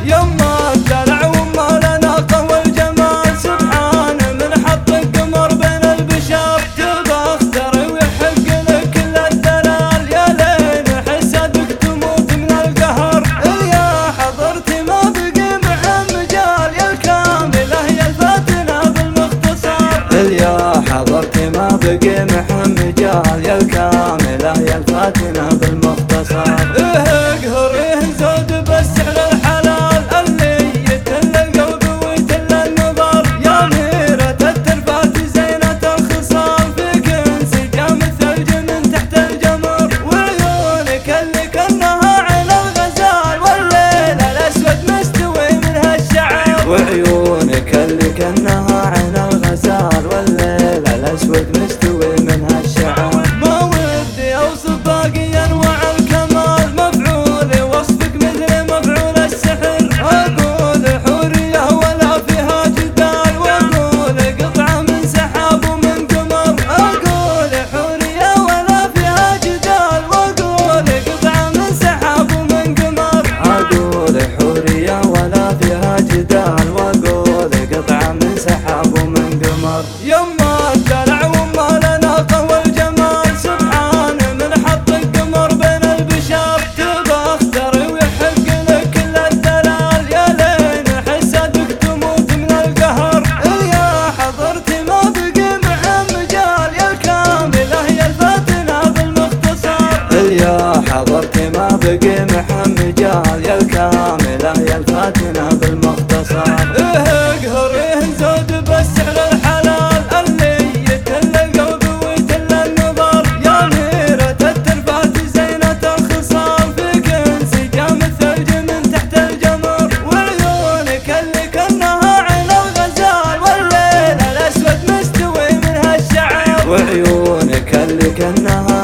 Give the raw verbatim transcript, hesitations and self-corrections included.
يما الدلع وما لنا قوى الجمال سبحان من حط القمر بين البشر تبى اختار ويحق لك كل الدلال يا لين حسدك تموت من القهر يا حضرتي ما بقي مع مجال يا الكاملة يا الفاتنة بالمختصر يا حضرتي ما بقي مع مجال يا الكاملة يا الفاتنة بالمختصر اقهر زود بس على الحلال اللي يتل القلب ويتل النظر يا أميرة التربات زينة الخصال فيك انسجام الثلج من تحت الجمر وعيونك اللي كأنها عين الغزال والليل الأسود مستوي منها الشعر وعيونك اللي كأنها عين الغزال والليل الأسود مستوي منها الشعر ما ودي أوصف باقي أنواع الكمال مفعول وصفك مثل مفعول السحر أقول حورية ولا فيها جدال وأقول قطعة من سحاب ومن قمر أقول حورية ولا فيها جدال وأقول قطعة من سحاب ومن قمر أقول حورية ولا فيها جدال وأقول قطعة من سحاب ومن قمر يما الدلع وما لنا قوى الجمال سبحان من حط القمر بين البشر تبى اختار ويحق لك كل الدلال يا لين حسدك تموت من القهر يا حضرتي ما بقي مع مجال يا الكاملة يا الفاتنة بالمختصر يا حضرتي ما بقي مع مجال يا الكاملة يا الفاتنة بالمختصر اقهر زود بس على الحلال اللي يتل القلب ويتل النظر يا أميرة التربات زينة الخصال فيك انسجام الثلج من تحت الجمر وعيونك اللي كأنها عين الغزال والليل الأسود مستوي منها الشعر وعيونك اللي كأنها